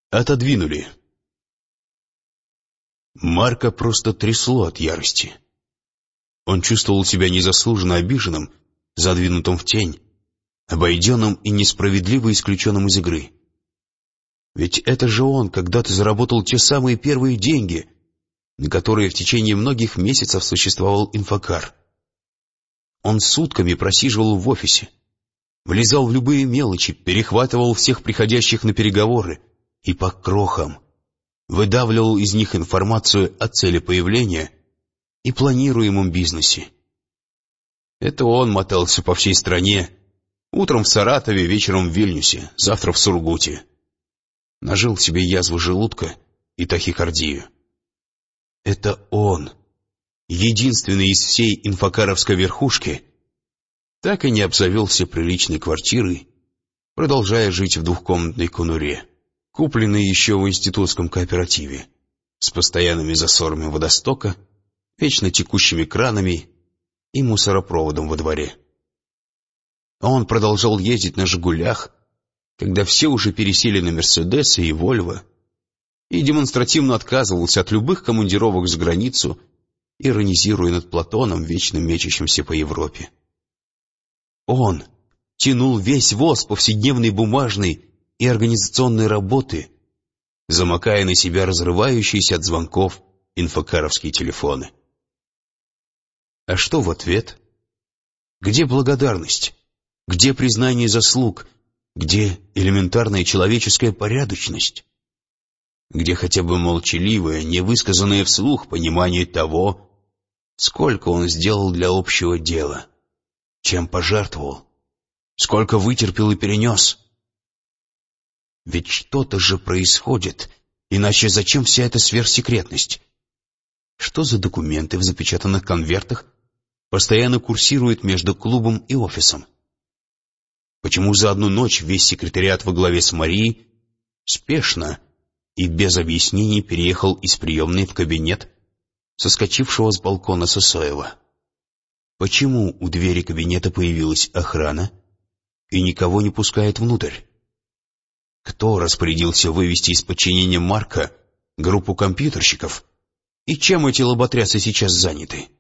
Отодвинули. Марка просто трясло от ярости. Он чувствовал себя незаслуженно обиженным, задвинутым в тень, обойденным и несправедливо исключенным из игры. Ведь это же он когда-то заработал те самые первые деньги, на которые в течение многих месяцев существовал инфокар. Он сутками просиживал в офисе, влезал в любые мелочи, перехватывал всех приходящих на переговоры и по крохам выдавливал из них информацию о цели появления и планируемом бизнесе. Это он мотался по всей стране, утром в Саратове, вечером в Вильнюсе, завтра в Сургуте. Нажил себе язву желудка и тахикардию. Это он, единственный из всей инфокаровской верхушки, так и не обзавелся приличной квартирой, продолжая жить в двухкомнатной конуре, купленной еще в институтском кооперативе, с постоянными засорами водостока, вечно текущими кранами и мусоропроводом во дворе. Он продолжал ездить на «Жигулях», когда все уже пересели на «Мерседесы» и «Вольво», и демонстративно отказывался от любых командировок за границу, иронизируя над Платоном, вечно мечущимся по Европе. Он тянул весь воз повседневной бумажной и организационной работы, замыкая на себя разрывающиеся от звонков инфокаровские телефоны. А что в ответ? Где благодарность? Где признание заслуг? Где элементарная человеческая порядочность? Где хотя бы молчаливое, невысказанное вслух понимание того, сколько он сделал для общего дела, чем пожертвовал, сколько вытерпел и перенес? Ведь что-то же происходит, иначе зачем вся эта сверхсекретность? Что за документы в запечатанных конвертах постоянно курсируют между клубом и офисом? Почему за одну ночь весь секретариат во главе с Марией спешно и без объяснений переехал из приемной в кабинет соскочившего с балкона Сысоева? Почему у двери кабинета появилась охрана и никого не пускает внутрь? Кто распорядился вывести из подчинения Марка группу компьютерщиков? И чем эти лоботрясы сейчас заняты?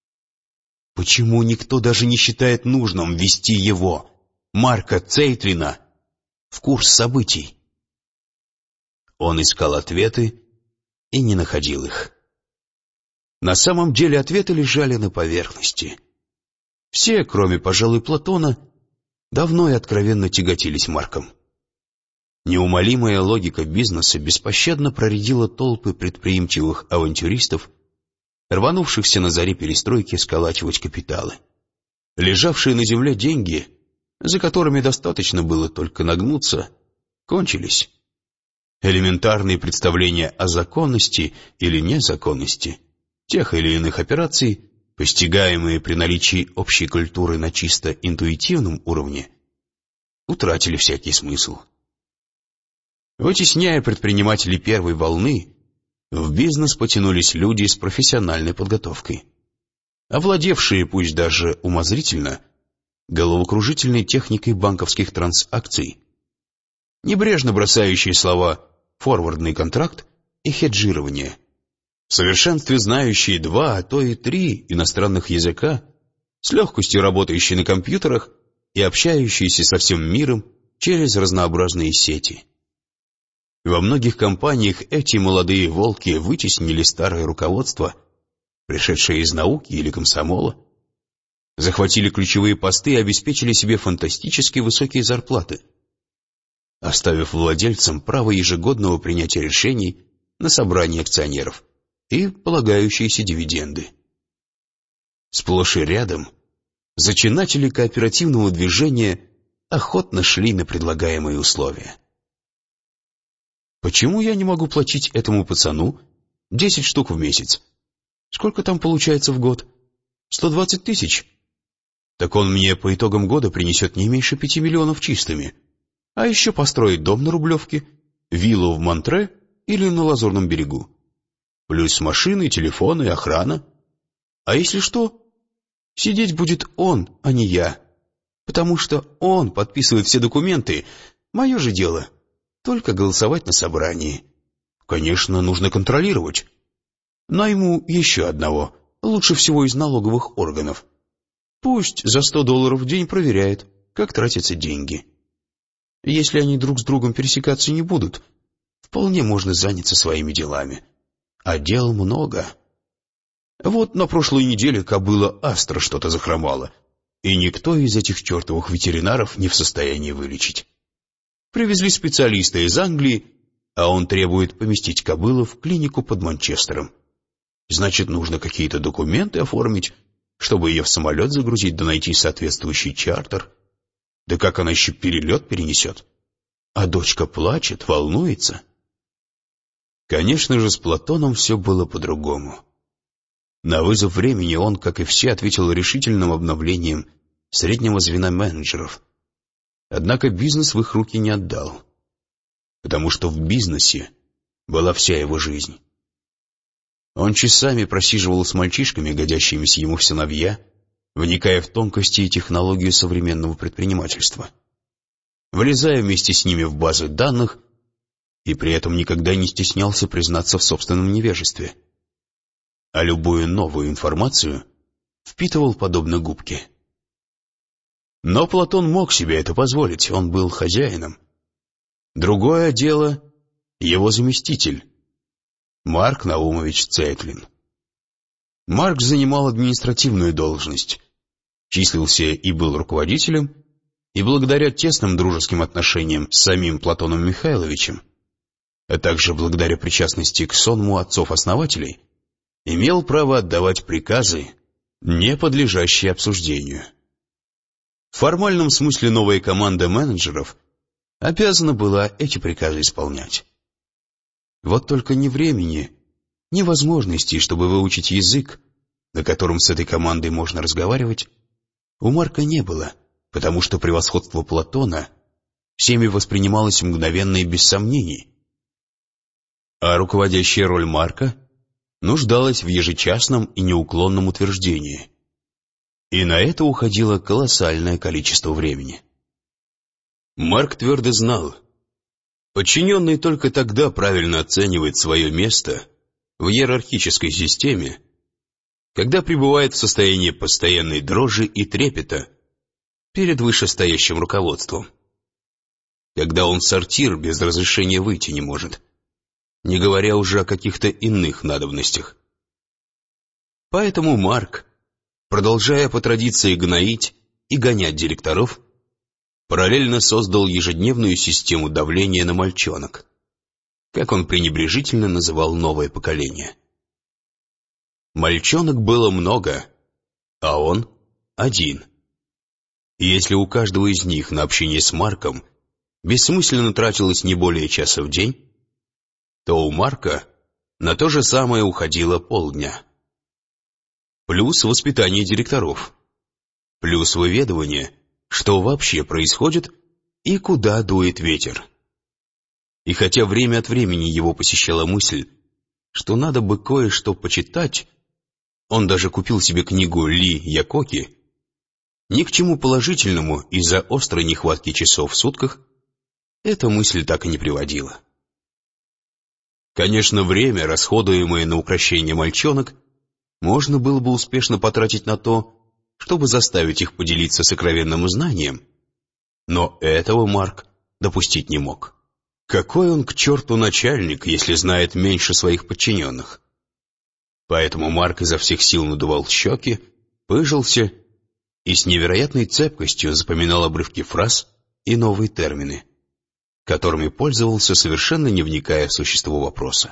Почему никто даже не считает нужным ввести его, Марка Цейтлина, в курс событий? Он искал ответы и не находил их. На самом деле ответы лежали на поверхности. Все, кроме, пожалуй, Платона, давно и откровенно тяготились Марком. Неумолимая логика бизнеса беспощадно проредила толпы предприимчивых авантюристов, рванувшихся на заре перестройки сколачивать капиталы. Лежавшие на земле деньги, за которыми достаточно было только нагнуться, кончились. Элементарные представления о законности или незаконности тех или иных операций, постигаемые при наличии общей культуры на чисто интуитивном уровне, утратили всякий смысл. Вытесняя предпринимателей первой волны, в бизнес потянулись люди с профессиональной подготовкой, овладевшие, пусть даже умозрительно, головокружительной техникой банковских транзакций, небрежно бросающие слова «форвардный контракт» и «хеджирование», в совершенстве знающие 2, а то и 3 иностранных языка, с легкостью работающие на компьютерах и общающиеся со всем миром через разнообразные сети. Во многих компаниях эти молодые волки вытеснили старое руководство, пришедшее из науки или комсомола, захватили ключевые посты и обеспечили себе фантастически высокие зарплаты, оставив владельцам право ежегодного принятия решений на собрании акционеров и полагающиеся дивиденды. Сплошь и рядом зачинатели кооперативного движения охотно шли на предлагаемые условия. Почему я не могу платить этому пацану 10 штук в месяц? Сколько там получается в год? 120 тысяч? Так он мне по итогам года принесет не меньше 5 миллионов чистыми. А еще построить дом на Рублевке, виллу в Монтре или на Лазурном берегу. Плюс машины, телефоны, охрана. А если что, сидеть будет он, а не я. Потому что он подписывает все документы, мое же дело. Только голосовать на собрании. Конечно, нужно контролировать. Найму еще одного, лучше всего из налоговых органов. Пусть за $100 в день проверяет, как тратятся деньги. Если они друг с другом пересекаться не будут, вполне можно заняться своими делами. А дел много. Вот на прошлой неделе кобыла Астра что-то захромала, и никто из этих чертовых ветеринаров не в состоянии вылечить. Привезли специалиста из Англии, а он требует поместить кобылу в клинику под Манчестером. Значит, нужно какие-то документы оформить, чтобы ее в самолет загрузить, да найти соответствующий чартер. Да как она еще перелет перенесет? А дочка плачет, волнуется. Конечно же, с Платоном все было по-другому. На вызов времени он, как и все, ответил решительным обновлением среднего звена менеджеров. Однако бизнес в их руки не отдал, потому что в бизнесе была вся его жизнь. Он часами просиживал с мальчишками, годящимися ему в сыновья, вникая в тонкости и технологию современного предпринимательства, влезая вместе с ними в базы данных и при этом никогда не стеснялся признаться в собственном невежестве. А любую новую информацию впитывал подобно губке. Но Платон мог себе это позволить, он был хозяином. Другое дело — его заместитель, Марк Наумович Цейтлин. Марк занимал административную должность, числился и был руководителем, и благодаря тесным дружеским отношениям с самим Платоном Михайловичем, а также благодаря причастности к сонму отцов-основателей, имел право отдавать приказы, не подлежащие обсуждению. В формальном смысле новая команда менеджеров обязана была эти приказы исполнять. Вот только ни времени, ни возможностей, чтобы выучить язык, на котором с этой командой можно разговаривать, у Марка не было, потому что превосходство Платона всеми воспринималось мгновенно и без сомнений. А руководящая роль Марка нуждалась в ежечасном и неуклонном утверждении. И на это уходило колоссальное количество времени. Марк твердо знал, подчиненный только тогда правильно оценивает свое место в иерархической системе, когда пребывает в состоянии постоянной дрожи и трепета перед вышестоящим руководством, когда он в сортир без разрешения выйти не может, не говоря уже о каких-то иных надобностях. Поэтому Марк, продолжая по традиции гноить и гонять директоров, параллельно создал ежедневную систему давления на мальчонок, как он пренебрежительно называл новое поколение. Мальчонок было много, а он один. И если у каждого из них на общение с Марком бессмысленно тратилось не более часа в день, то у Марка на то же самое уходило полдня. Плюс воспитание директоров, плюс выведывание, что вообще происходит и куда дует ветер. И хотя время от времени его посещала мысль, что надо бы кое-что почитать, он даже купил себе книгу Ли Якоки, ни к чему положительному из-за острой нехватки часов в сутках эта мысль так и не приводила. Конечно, время, расходуемое на укрощение мальчонок, можно было бы успешно потратить на то, чтобы заставить их поделиться сокровенным знанием, но этого Марк допустить не мог. Какой он к черту начальник, если знает меньше своих подчиненных? Поэтому Марк изо всех сил надувал щеки, пыжился и с невероятной цепкостью запоминал обрывки фраз и новые термины, которыми пользовался, совершенно не вникая в существо вопроса.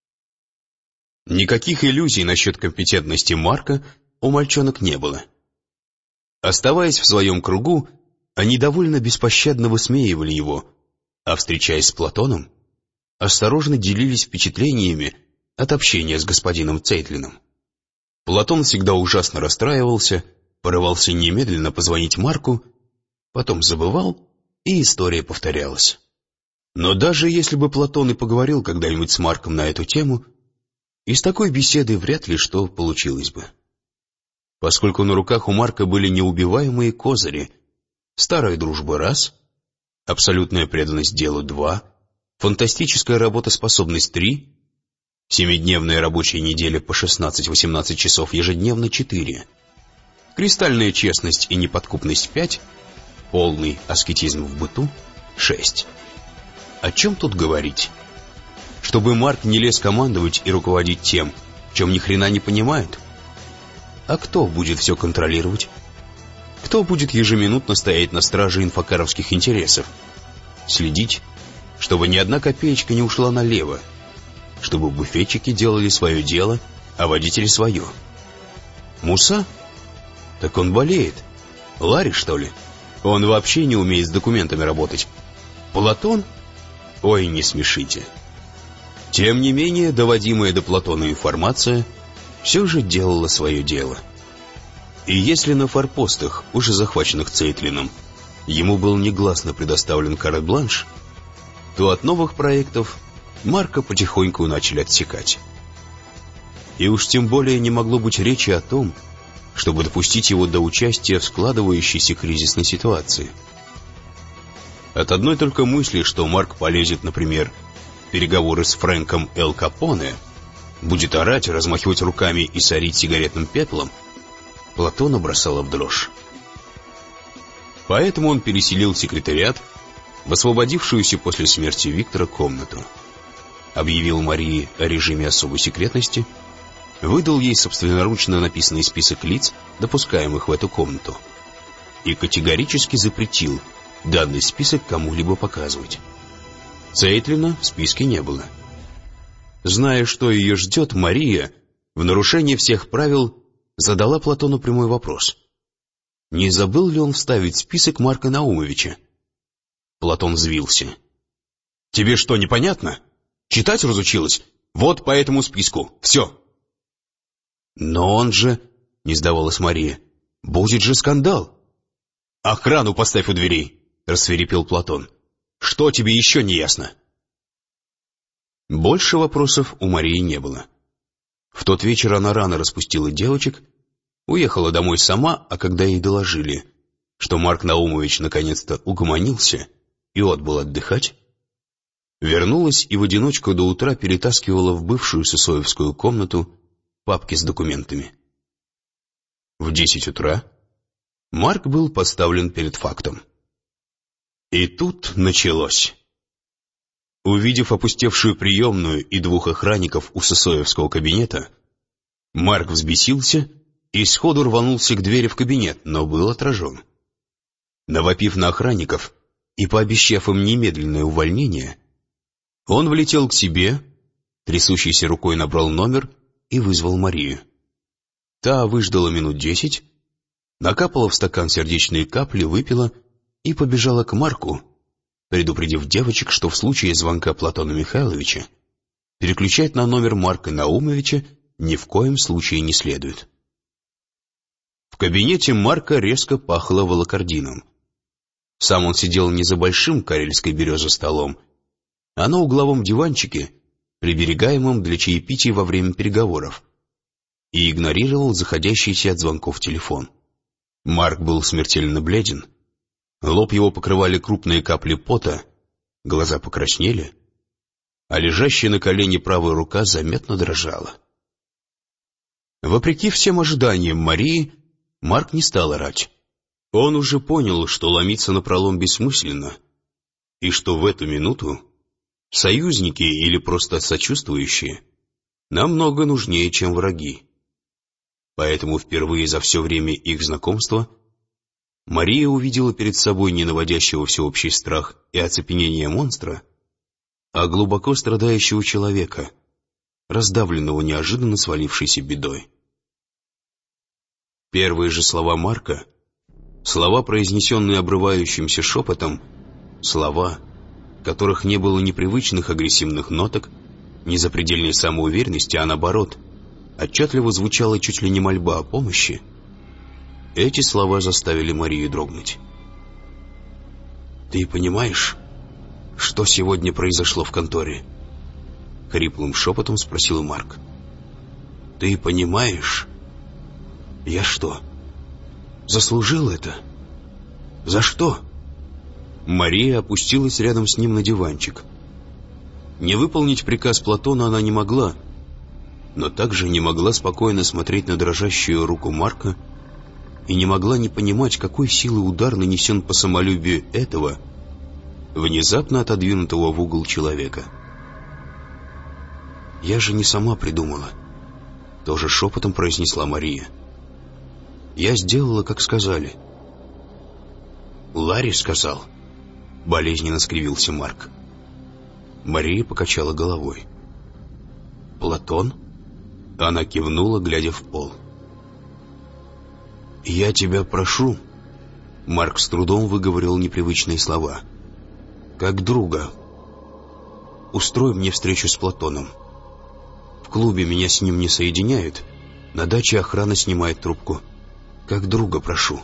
Никаких иллюзий насчет компетентности Марка у мальчонок не было. Оставаясь в своем кругу, они довольно беспощадно высмеивали его, а, встречаясь с Платоном, осторожно делились впечатлениями от общения с господином Цейтлином. Платон всегда ужасно расстраивался, порывался немедленно позвонить Марку, потом забывал, и история повторялась. Но даже если бы Платон и поговорил когда-нибудь с Марком на эту тему, из такой беседы вряд ли что получилось бы. Поскольку на руках у Марка были неубиваемые козыри: старая дружба — раз, абсолютная преданность делу — два, фантастическая работоспособность 3, 7-дневная рабочая неделя по 16-18 часов ежедневно 4, кристальная честность и неподкупность 5, полный аскетизм в быту 6. О чем тут говорить? Чтобы Марк не лез командовать и руководить тем, в чем ни хрена не понимает? А кто будет все контролировать? Кто будет ежеминутно стоять на страже инфокаровских интересов? Следить, чтобы ни одна копеечка не ушла налево, чтобы буфетчики делали свое дело, а водители свое. Муса? Так он болеет. Ларри, что ли? Он вообще не умеет с документами работать. Платон? Ой, не смешите. Тем не менее, доводимая до Платона информация все же делала свое дело. И если на форпостах, уже захваченных Цейтлином, ему был негласно предоставлен карт-бланш, то от новых проектов Марка потихоньку начали отсекать. И уж тем более не могло быть речи о том, чтобы допустить его до участия в складывающейся кризисной ситуации. От одной только мысли, что Марк полезет, например, в переговоры с Фрэнком Эль Капоне, будет орать, размахивать руками и сорить сигаретным пеплом, Платона бросала в дрожь. Поэтому он переселил секретариат в освободившуюся после смерти Виктора комнату, объявил Марии о режиме особой секретности, выдал ей собственноручно написанный список лиц, допускаемых в эту комнату, и категорически запретил данный список кому-либо показывать. Цейтлина в списке не было. Зная, что ее ждет, Мария, в нарушение всех правил, задала Платону прямой вопрос. Не забыл ли он вставить в список Марка Наумовича? Платон взвился. «Тебе что, непонятно? Читать разучилась? Вот по этому списку. Все». «Но он же...» — не сдавалась Мария. «Будет же скандал». «Охрану поставь у дверей», — рассвирепел Платон. «Что тебе еще не ясно?» Больше вопросов у Марии не было. В тот вечер она рано распустила девочек, уехала домой сама, а когда ей доложили, что Марк Наумович наконец-то угомонился и отбыл отдыхать, вернулась и в одиночку до утра перетаскивала в бывшую сысоевскую комнату папки с документами. В 10 утра Марк был поставлен перед фактом. И тут началось. Увидев опустевшую приемную и 2 охранников у сысоевского кабинета, Марк взбесился и сходу рванулся к двери в кабинет, но был отражен. Навопив на охранников и пообещав им немедленное увольнение, он влетел к себе, трясущейся рукой набрал номер и вызвал Марию. Та выждала минут 10, накапала в стакан сердечные капли, выпила и побежала к Марку, предупредив девочек, что в случае звонка Платона Михайловича переключать на номер Марка Наумовича ни в коем случае не следует. В кабинете Марка резко пахло волокордином. Сам он сидел не за большим карельской березы столом, а на угловом диванчике, приберегаемом для чаепития во время переговоров, и игнорировал заходящийся от звонков телефон. Марк был смертельно бледен, лоб его покрывали крупные капли пота, глаза покраснели, а лежащая на колене правая рука заметно дрожала. Вопреки всем ожиданиям Марии, Марк не стал орать. Он уже понял, что ломиться напролом бессмысленно, и что в эту минуту союзники или просто сочувствующие намного нужнее, чем враги. Поэтому впервые за все время их знакомства Мария увидела перед собой не наводящего всеобщий страх и оцепенение монстра, а глубоко страдающего человека, раздавленного неожиданно свалившейся бедой. Первые же слова Марка, слова, произнесенные обрывающимся шепотом, слова, в которых не было ни привычных агрессивных ноток, ни запредельной самоуверенности, а наоборот, отчетливо звучала чуть ли не мольба о помощи, эти слова заставили Марию дрогнуть. «Ты понимаешь, что сегодня произошло в конторе?» — хриплым шепотом спросил Марк. «Ты понимаешь? Я что, заслужил это? За что?» Мария опустилась рядом с ним на диванчик. Не выполнить приказ Платона она не могла, но также не могла спокойно смотреть на дрожащую руку Марка и не могла не понимать, какой силы удар нанесен по самолюбию этого, внезапно отодвинутого в угол человека. «Я же не сама придумала», — тоже шепотом произнесла Мария. «Я сделала, как сказали». «Ларри сказал», — болезненно скривился Марк. Мария покачала головой. «Платон?» Она кивнула, глядя в пол. «Я тебя прошу», — Марк с трудом выговорил непривычные слова, «как друга, устрой мне встречу с Платоном. В клубе меня с ним не соединяют, на даче охрана снимает трубку. Как друга прошу».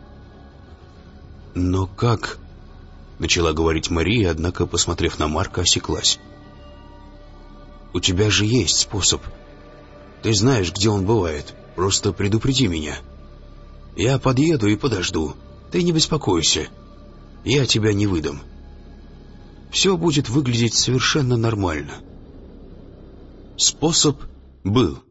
«Но как?» — начала говорить Мария, однако, посмотрев на Марка, осеклась. «У тебя же есть способ. Ты знаешь, где он бывает. Просто предупреди меня. Я подъеду и подожду. Ты не беспокойся. Я тебя не выдам. Все будет выглядеть совершенно нормально». Способ был.